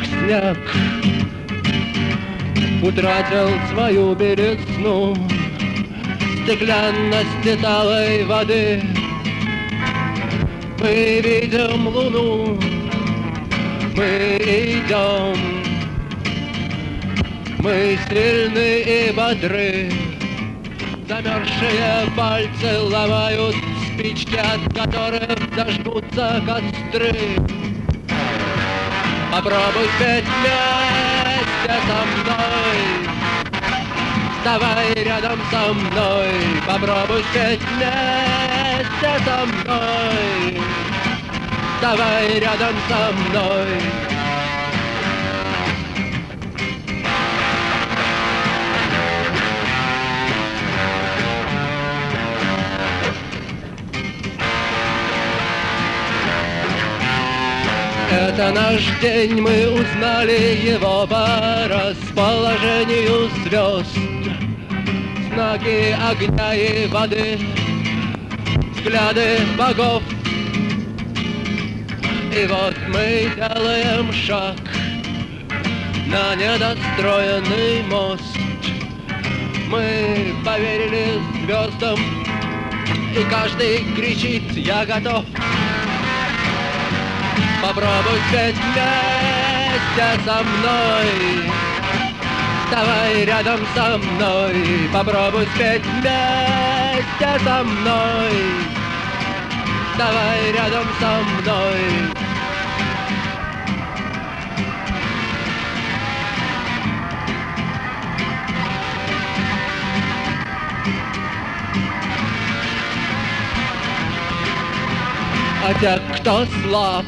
снег утратил свою белизну стеклянности талой воды. Мы видим луну, мы идем, мы сильны и бодры. Замерзшие пальцы ломают спички, от которых зажгутся костры. Попробуй петь вместе со мной, вставай рядом со мной. Попробуй петь вместе со мной, вставай рядом со мной. Это наш день, мы узнали его по расположению звезд. Знаки огня и воды, взгляды богов. И вот мы делаем шаг на недостроенный мост. Мы поверили звездам, и каждый кричит: я готов. Попробуй петь вместе со мной, вставай рядом со мной. Попробуй спеть вместе со мной, вставай рядом со мной. А те, кто слаб,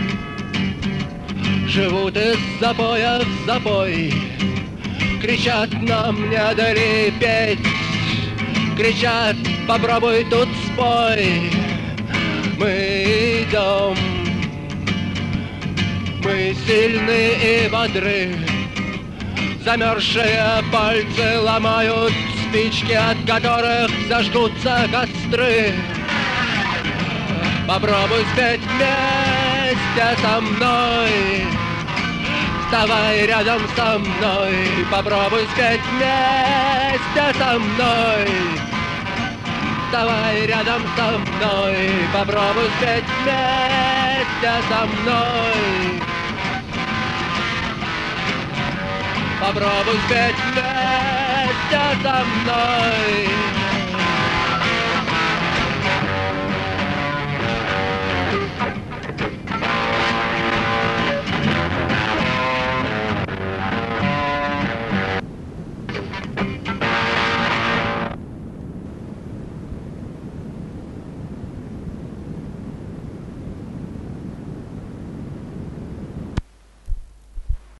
живут из запоя в запой, кричат: нам не дали петь, кричат: попробуй тут спой. Мы идем, мы сильны и бодры. Замерзшие пальцы ломают спички, от которых зажгутся костры. Попробуй спеть вместе со мной, вставай рядом со мной. Попробуй спеть вместе со мной, вставай рядом со мной. Попробуй спеть вместе со мной, попробуй спеть вместе со мной.